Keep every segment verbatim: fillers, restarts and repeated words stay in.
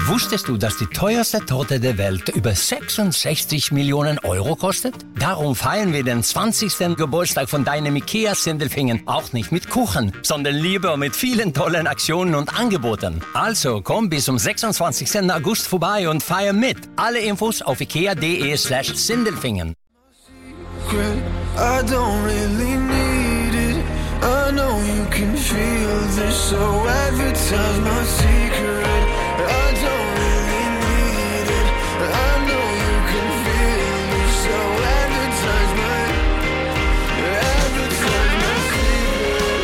Wusstest du, dass die teuerste Torte der Welt über sechsundsechzig Millionen Euro kostet? Darum feiern wir den zwanzigsten Geburtstag von deinem IKEA Sindelfingen auch nicht mit Kuchen, sondern lieber mit vielen tollen Aktionen und Angeboten. Also komm bis zum sechsundzwanzigsten August vorbei und feier mit. Alle Infos auf ikea.de slash Sindelfingen. I don't really need it. I know you can feel this, so advertise my secret. I don't really need it. I know you can feel this, so advertise my, advertise my secret.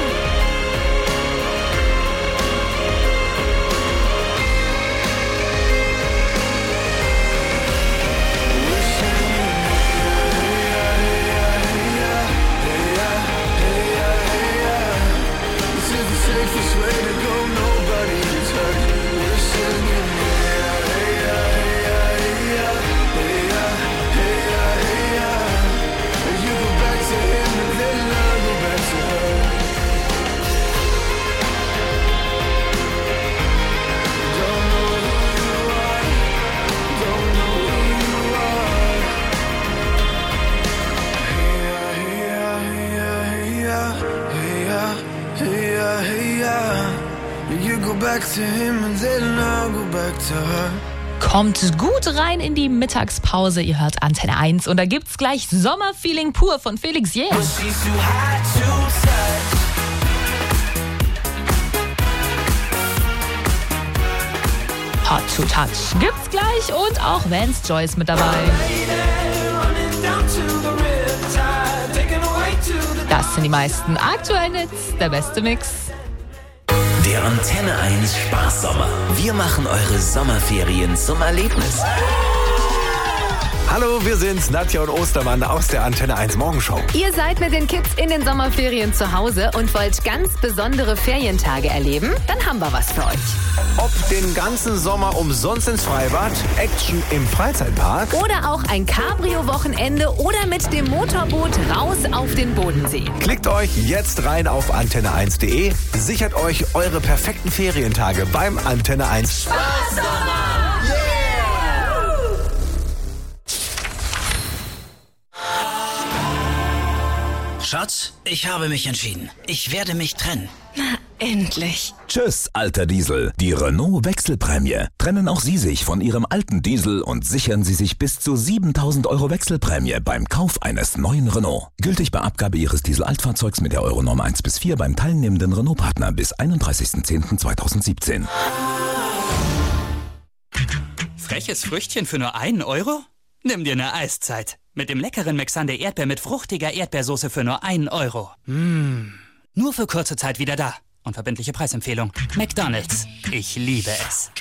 We're singing, hey yeah, hey yeah, hey yeah, hey yeah, hey yeah. This is the safest way to go, nobody gets hurt. We're singing, hey yeah, hey yeah, hey yeah, hey yeah, hey yeah, hey yeah. And you go back to him and then I'll go back to her. Don't know who you are, don't know who you are. Hey yeah, hey yeah, hey yeah, hey yeah, hey yeah, hey yeah. You go back to him and then I'll go back to her. Kommt gut rein in die Mittagspause. Ihr hört Antenne eins und da gibt's gleich Sommerfeeling pur von Felix Jähn. She's too hot to touch. Hot to Touch gibt's gleich und auch Vance Joyce mit dabei. Das sind die meisten aktuellen Hits, der beste Mix. Der Antenne eins Spaßsommer. Wir machen eure Sommerferien zum Erlebnis. Hallo, wir sind's, Nadja und Ostermann aus der Antenne eins Morgenshow. Ihr seid mit den Kids in den Sommerferien zu Hause und wollt ganz besondere Ferientage erleben? Dann haben wir was für euch. Ob den ganzen Sommer umsonst ins Freibad, Action im Freizeitpark Oder auch ein Cabrio-Wochenende oder mit dem Motorboot raus auf den Bodensee. Klickt euch jetzt rein auf antenne eins punkt de, sichert euch eure perfekten Ferientage beim Antenne eins Spaßsommer! Schatz, ich habe mich entschieden. Ich werde mich trennen. Na, endlich. Tschüss, alter Diesel. Die Renault Wechselprämie. Trennen auch Sie sich von Ihrem alten Diesel und sichern Sie sich bis zu siebentausend Euro Wechselprämie beim Kauf eines neuen Renault. Gültig bei Abgabe Ihres Diesel-Altfahrzeugs mit der Euronorm eins bis vier beim teilnehmenden Renault-Partner bis einunddreißigsten zehnten zweitausendsiebzehn. Freches Früchtchen für nur einen Euro? Nimm dir eine Eiszeit. Mit dem leckeren Mexander Erdbeer mit fruchtiger Erdbeersoße für nur einen Euro. Mmh. Nur für kurze Zeit wieder da. Unverbindliche Preisempfehlung. McDonald's. Ich liebe es.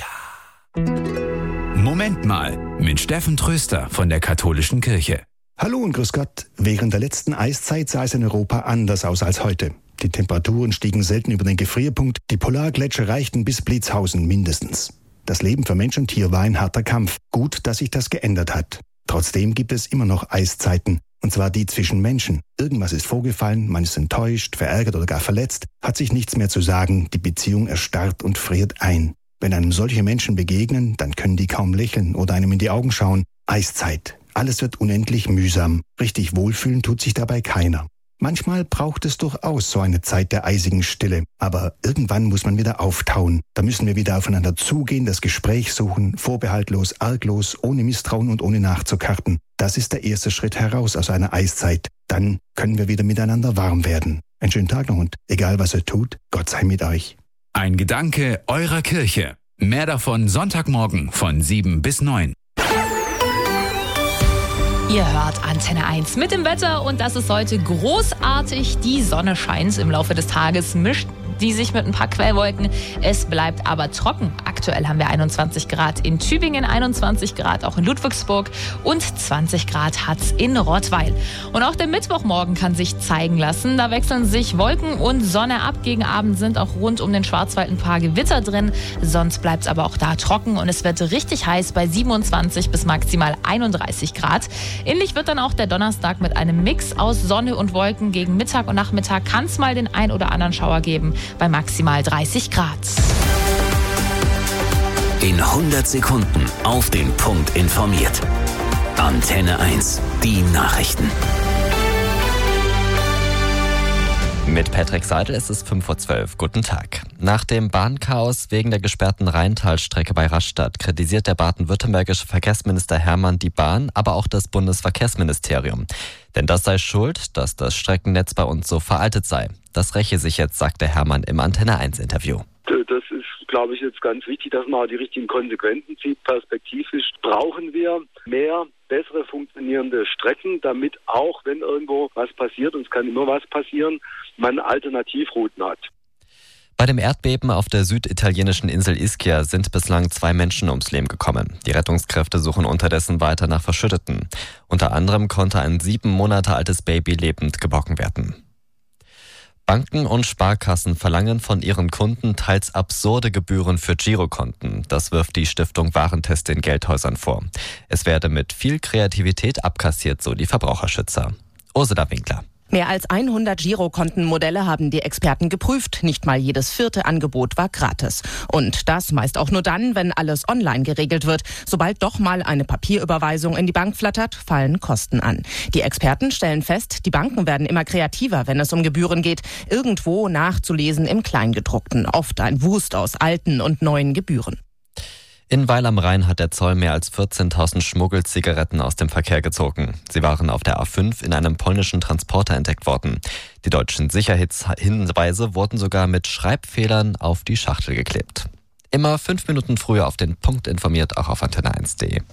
Moment mal, mit Steffen Tröster von der Katholischen Kirche. Hallo und grüß Gott. Während der letzten Eiszeit sah es in Europa anders aus als heute. Die Temperaturen stiegen selten über den Gefrierpunkt, die Polargletscher reichten bis Blitzhausen mindestens. Das Leben für Mensch und Tier war ein harter Kampf. Gut, dass sich das geändert hat. Trotzdem gibt es immer noch Eiszeiten, und zwar die zwischen Menschen. Irgendwas ist vorgefallen, man ist enttäuscht, verärgert oder gar verletzt, hat sich nichts mehr zu sagen, die Beziehung erstarrt und friert ein. Wenn einem solche Menschen begegnen, dann können die kaum lächeln oder einem in die Augen schauen. Eiszeit. Alles wird unendlich mühsam. Richtig wohlfühlen tut sich dabei keiner. Manchmal braucht es durchaus so eine Zeit der eisigen Stille. Aber irgendwann muss man wieder auftauen. Da müssen wir wieder aufeinander zugehen, das Gespräch suchen, vorbehaltlos, arglos, ohne Misstrauen und ohne nachzukarten. Das ist der erste Schritt heraus aus einer Eiszeit. Dann können wir wieder miteinander warm werden. Einen schönen Tag noch und egal was ihr tut, Gott sei mit euch. Ein Gedanke eurer Kirche. Mehr davon Sonntagmorgen von sieben bis neun. Ihr hört Antenne eins mit dem Wetter und das ist heute großartig. Die Sonne scheint im Laufe des Tages, mischt die sich mit ein paar Quellwolken. Es bleibt aber trocken. Aktuell haben wir einundzwanzig Grad in Tübingen, einundzwanzig Grad auch in Ludwigsburg und zwanzig Grad hat's in Rottweil. Und auch der Mittwochmorgen kann sich zeigen lassen. Da wechseln sich Wolken und Sonne ab. Gegen Abend sind auch rund um den Schwarzwald ein paar Gewitter drin. Sonst bleibt's aber auch da trocken und es wird richtig heiß bei siebenundzwanzig bis maximal einunddreißig Grad. Ähnlich wird dann auch der Donnerstag mit einem Mix aus Sonne und Wolken. Gegen Mittag und Nachmittag kann es mal den ein oder anderen Schauer geben bei maximal dreißig Grad. In hundert Sekunden auf den Punkt informiert. Antenne eins, die Nachrichten. Mit Patrick Seidel ist es fünf Uhr zwölf. Guten Tag. Nach dem Bahnchaos wegen der gesperrten Rheintalstrecke bei Rastatt kritisiert der baden-württembergische Verkehrsminister Hermann die Bahn, aber auch das Bundesverkehrsministerium. Denn das sei schuld, dass das Streckennetz bei uns so veraltet sei. Das räche sich jetzt, sagte Hermann im Antenne eins Interview. Das ist, glaube ich, jetzt ganz wichtig, dass man auch die richtigen Konsequenzen zieht. Perspektivisch brauchen wir mehr bessere funktionierende Strecken, damit auch, wenn irgendwo was passiert, und es kann immer was passieren, man Alternativrouten hat. Bei dem Erdbeben auf der süditalienischen Insel Ischia sind bislang zwei Menschen ums Leben gekommen. Die Rettungskräfte suchen unterdessen weiter nach Verschütteten. Unter anderem konnte ein sieben Monate altes Baby lebend geborgen werden. Banken und Sparkassen verlangen von ihren Kunden teils absurde Gebühren für Girokonten. Das wirft die Stiftung Warentest den Geldhäusern vor. Es werde mit viel Kreativität abkassiert, so die Verbraucherschützer. Ursula Winkler. Mehr als hundert Girokontenmodelle haben die Experten geprüft. Nicht mal jedes vierte Angebot war gratis. Und das meist auch nur dann, wenn alles online geregelt wird. Sobald doch mal eine Papierüberweisung in die Bank flattert, fallen Kosten an. Die Experten stellen fest, die Banken werden immer kreativer, wenn es um Gebühren geht. Irgendwo nachzulesen im Kleingedruckten. Oft ein Wust aus alten und neuen Gebühren. In Weil am Rhein hat der Zoll mehr als vierzehntausend Schmuggelzigaretten aus dem Verkehr gezogen. Sie waren auf der A fünf in einem polnischen Transporter entdeckt worden. Die deutschen Sicherheitshinweise wurden sogar mit Schreibfehlern auf die Schachtel geklebt. Immer fünf Minuten früher auf den Punkt informiert, auch auf antenne eins punkt de.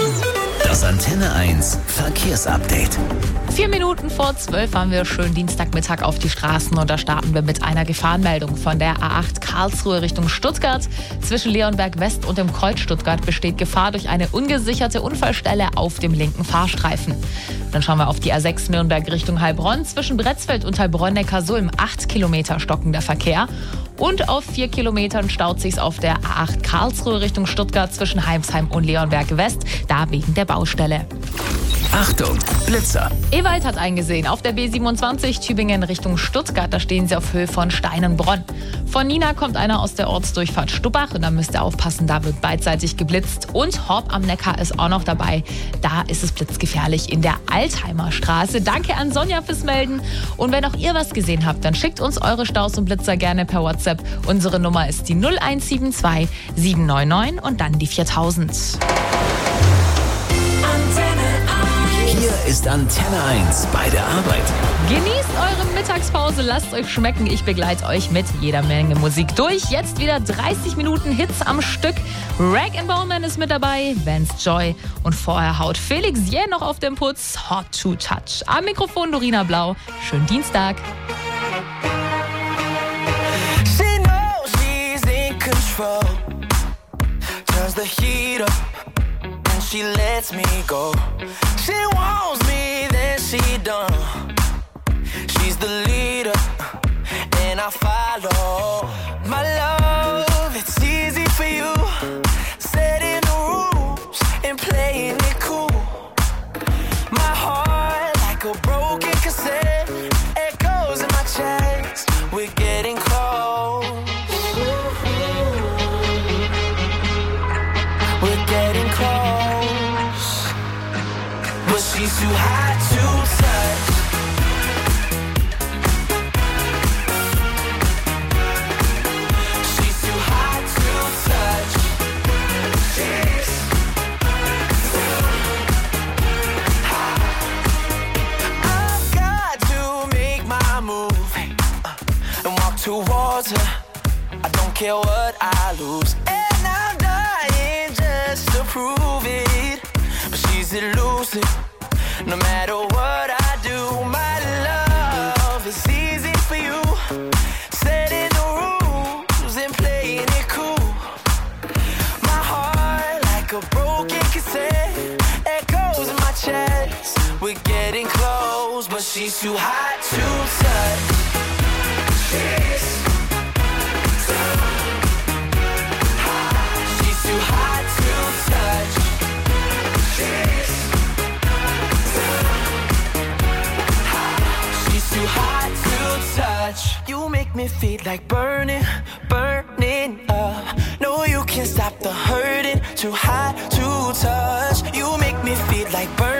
Das Antenne eins Verkehrsupdate. Vier Minuten vor zwölf haben wir schön Dienstagmittag auf die Straßen und da starten wir mit einer Gefahrenmeldung. Von der A acht Karlsruhe Richtung Stuttgart. Zwischen Leonberg West und dem Kreuz Stuttgart besteht Gefahr durch eine ungesicherte Unfallstelle auf dem linken Fahrstreifen. Dann schauen wir auf die A sechs Nürnberg Richtung Heilbronn. Zwischen Bretzfeld und Heilbronn-Neckarsulm acht Kilometer stockender Verkehr. Und auf vier Kilometern staut sich's auf der A acht Karlsruhe Richtung Stuttgart zwischen Heimsheim und Leonberg West, da wegen der Baustelle. Achtung, Blitzer! Ewald hat eingesehen, auf der B siebenundzwanzig Tübingen Richtung Stuttgart, da stehen sie auf Höhe von Steinenbronn. Von Nina kommt einer aus der Ortsdurchfahrt Stubbach und da müsst ihr aufpassen, da wird beidseitig geblitzt. Und Horb am Neckar ist auch noch dabei, da ist es blitzgefährlich in der Altheimer Straße. Danke an Sonja fürs Melden. Und wenn auch ihr was gesehen habt, dann schickt uns eure Staus und Blitzer gerne per WhatsApp. Unsere Nummer ist die null eins sieben zwei sieben neun neun und dann die viertausend. Hier ist Antenne eins bei der Arbeit. Genießt eure Mittagspause, lasst euch schmecken. Ich begleite euch mit jeder Menge Musik durch. Jetzt wieder dreißig Minuten Hits am Stück. Rag and Bowman ist mit dabei, Vance Joy und vorher haut Felix Jäh noch auf den Putz. Hot to Touch. Am Mikrofon Dorina Blau. Schönen Dienstag. She knows she's in control. Turns the heat up. She lets me go. She wants me, then she done. She's the leader, and I follow. My love, it's easy for you. Setting the rules and playing it cool. My heart, like a broken cassette, echoes in my chest. We're getting close. We're getting close. But she's too hot to touch. She's too hot to touch. She's too hot. I've got to make my move and walk towards her. I don't care what I lose, and I'm dying just to prove it. But she's elusive, no matter what I do. My love is easy for you. Setting the rules and playing it cool. My heart, like a broken cassette, echoes in my chest. We're getting close, but she's too hot to touch. She's too hot. She's too hot to touch. She's too hot to touch. You make me feel like burning, burning up. No, you can't stop the hurt. too hot to touch. You make me feel like birds.